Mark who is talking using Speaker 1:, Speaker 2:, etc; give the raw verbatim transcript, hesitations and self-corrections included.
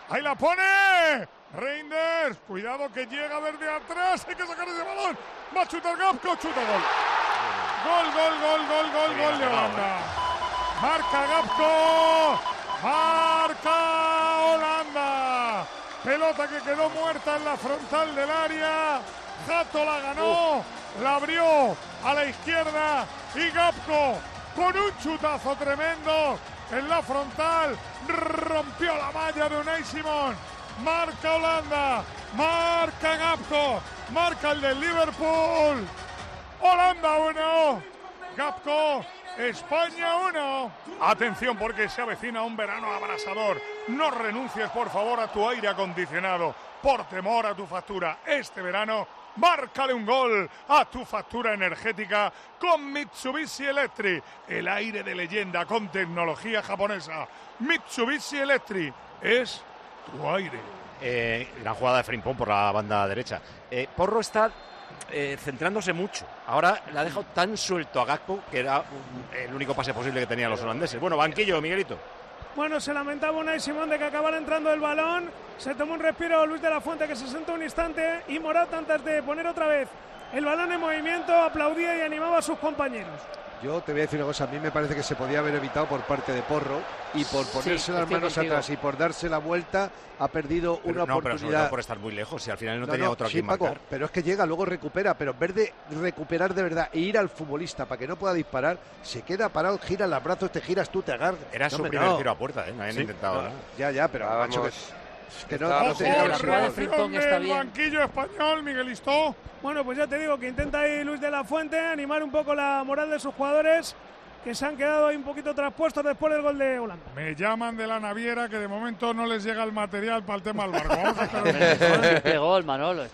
Speaker 1: Ahí la pone. Reinders. Cuidado que llega desde atrás. Hay que sacar ese balón. Va a chutar Gakpo. Chuta gol. Gol, gol, gol, gol, gol, gol de Holanda. Marca Gakpo. Marca Holanda. Pelota que quedó muerta en la frontal del área. Hato la ganó. La abrió a la izquierda. Y Gakpo con un chutazo tremendo en la frontal rompió la malla de Unai Simón. Marca Holanda, marca Gakpo, marca el del Liverpool. Holanda uno, Gakpo, España uno. Atención porque se avecina un verano abrasador. No renuncies por favor a tu aire acondicionado por temor a tu factura. Este verano márcale un gol a tu factura energética con Mitsubishi Electric, el aire de leyenda con tecnología japonesa. Mitsubishi Electric es tu aire.
Speaker 2: Eh, gran jugada de Frimpong por la banda derecha. Eh, Porro está eh, centrándose mucho. Ahora le ha dejado tan suelto a Gakpo que era un, el único pase posible que tenían los holandeses. Bueno, banquillo, Miguelito.
Speaker 3: Bueno, se lamentaba Unai Simón de que acabara entrando el balón. Se tomó un respiro Luis de la Fuente, que se sentó un instante, y Morata, antes de poner otra vez el balón en movimiento, aplaudía y animaba a sus compañeros.
Speaker 4: Yo te voy a decir una cosa, a mí me parece que se podía haber evitado por parte de Porro, y por ponerse
Speaker 5: sí,
Speaker 4: las manos
Speaker 5: contigo.
Speaker 4: atrás y por darse la vuelta ha perdido
Speaker 2: Pero,
Speaker 4: una
Speaker 2: no,
Speaker 4: oportunidad.
Speaker 2: pero sobre todo por estar muy lejos, si al final no,
Speaker 4: No,
Speaker 2: tenía
Speaker 4: no,
Speaker 2: otro
Speaker 4: sí,
Speaker 2: aquí
Speaker 4: Paco,
Speaker 2: marcar.
Speaker 4: pero es que llega, luego recupera, pero en vez de recuperar de verdad e ir al futbolista para que no pueda disparar, se queda parado, gira los brazos, te giras tú, te agarras.
Speaker 2: Era
Speaker 4: No,
Speaker 2: su
Speaker 4: hombre,
Speaker 2: primer
Speaker 4: no.
Speaker 2: tiro a puerta, ¿eh? No habían
Speaker 4: Sí,
Speaker 2: intentado
Speaker 4: no,
Speaker 2: nada.
Speaker 4: Ya, ya, pero
Speaker 6: Vamos,
Speaker 4: macho, que, que no,
Speaker 6: está-
Speaker 4: no
Speaker 1: Ojo,
Speaker 4: tenía que
Speaker 5: la
Speaker 4: ser
Speaker 5: jugada de
Speaker 4: gol.
Speaker 5: Frimpong está
Speaker 1: del
Speaker 5: bien.
Speaker 1: banquillo español, Miguelito.
Speaker 3: Bueno, pues ya te digo que intenta ahí Luis de la Fuente animar un poco la moral de sus jugadores, que se han quedado ahí un poquito traspuestos después del gol de Holanda.
Speaker 1: Me llaman de la naviera que de momento no les llega el material para el tema del barco. Vamos a esperar un
Speaker 5: Este gol, Manolo.